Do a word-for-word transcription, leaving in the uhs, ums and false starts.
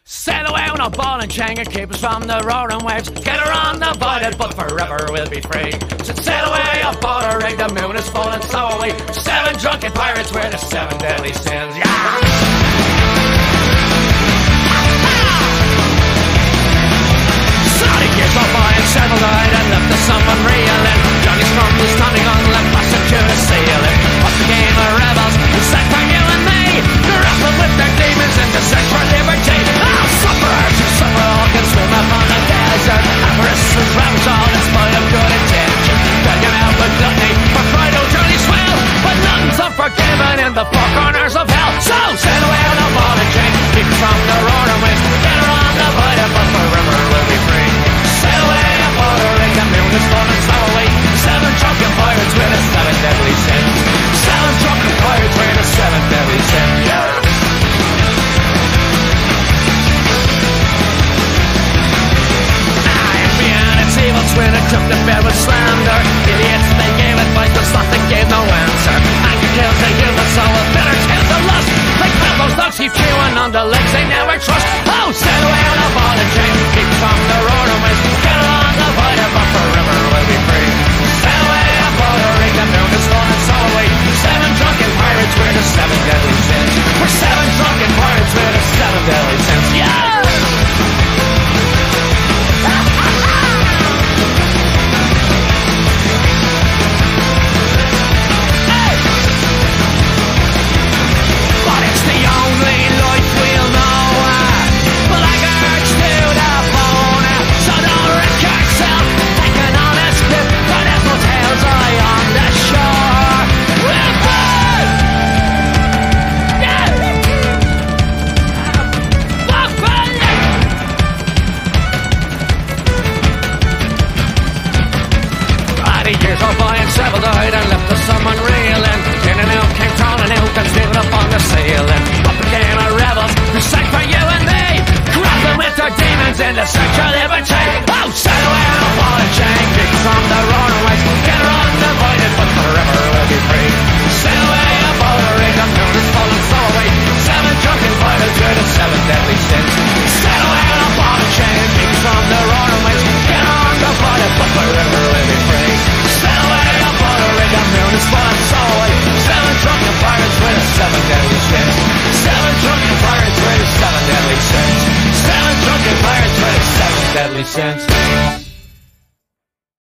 Sail away on a ball and chain and keep us from the roaring waves. Get her on the voided, but forever we'll be free. Said sail away aboard a rig, the moon is full and so are we. Seven drunken pirates, we're the seven deadly sins. Yeah! Sorry, years of boy and several died and left us someone reeling. Johnny's from the standing on left passing to the ceiling. What's the game of rebels? It's like for you and me. Grapple with their demons in the search for liberty. Oh, sufferers who suffer all can swim up on the desert. Avarice and ravage all in spite of good intention. Dragging out with gluttony for pride, oh Johnny swell. But nothing's unforgiven in the four corners of hell. So sail away on a ball and chain, keep from the roaring waves. Get her on the voided, but forever we'll be free. Sail away aboard a rig, the moon is full and so are we. Seven drunken pirates with the seven deadly sins. Seven drunken pirates with the seven deadly sins. Yeah. Ah, behind its evil twin, it took the bed with slander. Idiots, they gave advice, but sloth, they gave no answer. Anger kills the human soul with bitter tales of lust. Like those dogs keep chewing on the legs they never trust. Oh, sail away on a ball and chain, keep from the roaring waves. Get on the voided, but forever we'll be free. Sail away aboard a rig, the moon is full and so are we. Seven drunken pirates, we're the seven deadly sins. We're seven drunken pirates, we're the seven deadly sins. Yeah! Several died and left us someone reeling. In and out came crawling out and stealing up on the ceiling. Up again our rebels who sang for you and me, grappling with their demons in the search for liberty. Oh, sail away on a ball and chain, kick from the roaring waves. Get her on the voided, but forever we'll be free. Sail away aboard a rig, the moon is full and so are we. Seven drunken pirates with the seven deadly sins. Sail away on a ball and chain, kick from the roaring waves. Get her on the voided, but forever we'll be free. Sail away aboard a rig, the moon is full and so are we. Seven drunken pirates with the seven deadly sins. Seven drunken pirates with the seven deadly sins. Seven drunken pirates with the seven deadly sins.